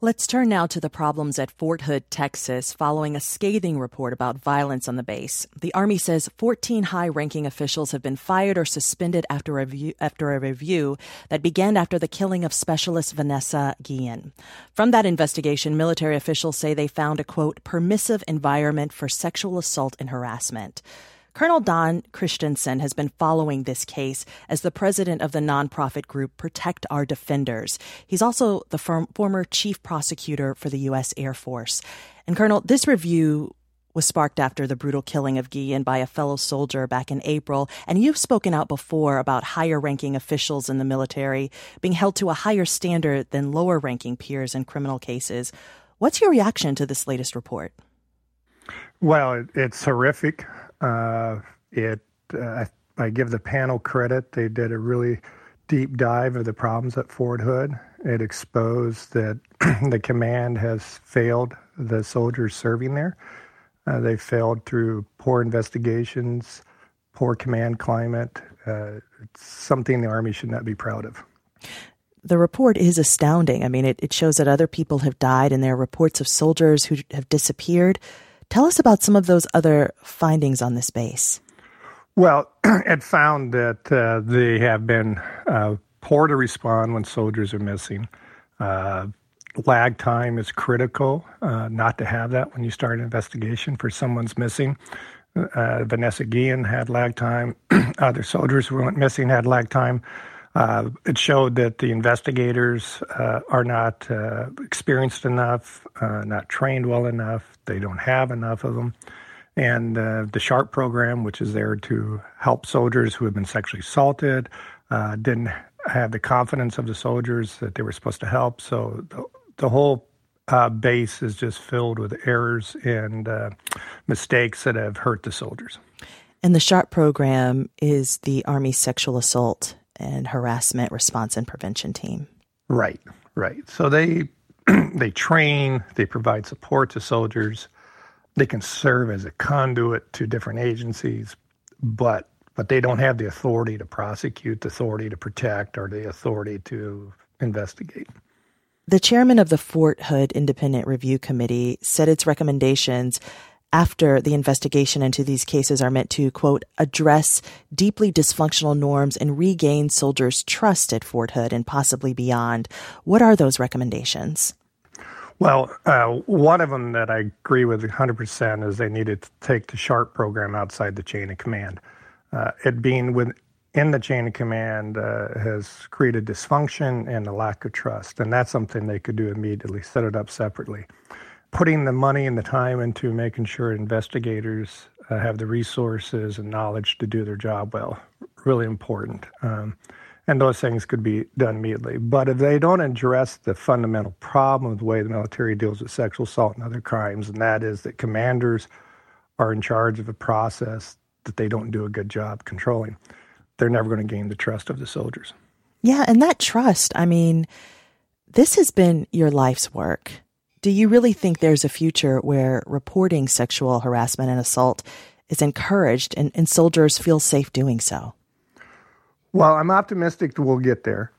Let's turn now to the problems at Fort Hood, Texas, following a scathing report about violence on the base. The Army says 14 high-ranking officials have been fired or suspended after a review that began after the killing of Specialist Vanessa Guillen. From that investigation, military officials say they found a, quote, permissive environment for sexual assault and harassment. Colonel Don Christensen has been following this case as the president of the nonprofit group Protect Our Defenders. He's also the former chief prosecutor for the U.S. Air Force. And Colonel, this review was sparked after the brutal killing of Guillen by a fellow soldier back in April. And you've spoken out before about higher-ranking officials in the military being held to a higher standard than lower-ranking peers in criminal cases. What's your reaction to this latest report? Well, it's horrific. I give the panel credit. They did a really deep dive of the problems at Fort Hood. It exposed that the command has failed the soldiers serving there. They failed through poor investigations, poor command climate. It's something the Army should not be proud of. The report is astounding. I mean, it shows that other people have died, and there are reports of soldiers who have disappeared. Tell us about some of those other findings on this base. Well, it found that they have been poor to respond when soldiers are missing. Lag time is critical, not to have that when you start an investigation for someone's missing. Vanessa Guillen had lag time. Other soldiers who went missing had lag time. It showed that the investigators are not experienced enough, not trained well enough. They don't have enough of them. And the SHARP program, which is there to help soldiers who have been sexually assaulted, didn't have the confidence of the soldiers that they were supposed to help. So the whole base is just filled with errors and mistakes that have hurt the soldiers. And the SHARP program is the Army Sexual Assault and Harassment Response and Prevention Team. Right. So they train, they provide support to soldiers. They can serve as a conduit to different agencies, but they don't have the authority to prosecute, the authority to protect, or the authority to investigate. The chairman of the Fort Hood Independent Review Committee said its recommendations after the investigation into these cases are meant to, quote, address deeply dysfunctional norms and regain soldiers' trust at Fort Hood and possibly beyond. What are those recommendations? Well, one of them that I agree with 100% is they needed to take the SHARP program outside the chain of command. It being within the chain of command has created dysfunction and a lack of trust, and that's something they could do immediately, set it up separately. Putting the money and the time into making sure investigators have the resources and knowledge to do their job well, really important. And those things could be done immediately. But if they don't address the fundamental problem of the way the military deals with sexual assault and other crimes, and that is that commanders are in charge of a process that they don't do a good job controlling, they're never going to gain the trust of the soldiers. Yeah, and that trust, I mean, this has been your life's work. Do you really think there's a future where reporting sexual harassment and assault is encouraged and soldiers feel safe doing so? Well, I'm optimistic that we'll get there.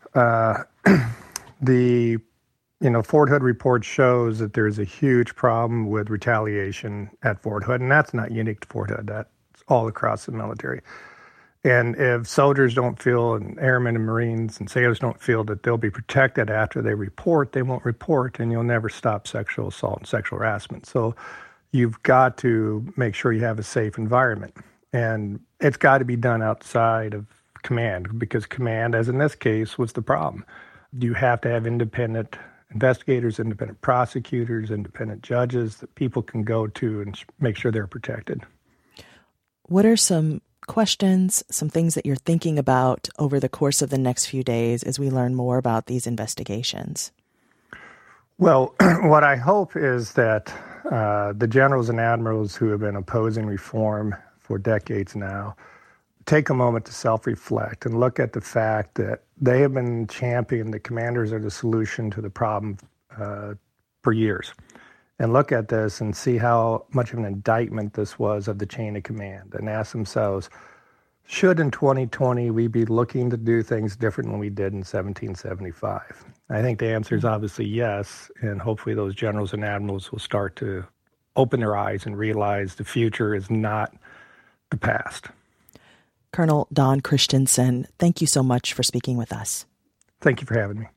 The Fort Hood report shows that there's a huge problem with retaliation at Fort Hood, and that's not unique to Fort Hood. That's all across the military. And if soldiers don't feel, and airmen and Marines and sailors don't feel that they'll be protected after they report, they won't report, and you'll never stop sexual assault and sexual harassment. So you've got to make sure you have a safe environment. And it's got to be done outside of command, because command, as in this case, was the problem. You have to have independent investigators, independent prosecutors, independent judges that people can go to and make sure they're protected. What are some questions, some things that you're thinking about over the course of the next few days as we learn more about these investigations? Well, what I hope is that the generals and admirals who have been opposing reform for decades now take a moment to self-reflect and look at the fact that they have been championing the commanders are the solution to the problem for years. And look at this and see how much of an indictment this was of the chain of command, and ask themselves, should in 2020 we be looking to do things different than we did in 1775? I think the answer is obviously yes, and hopefully those generals and admirals will start to open their eyes and realize the future is not the past. Colonel Don Christensen, thank you so much for speaking with us. Thank you for having me.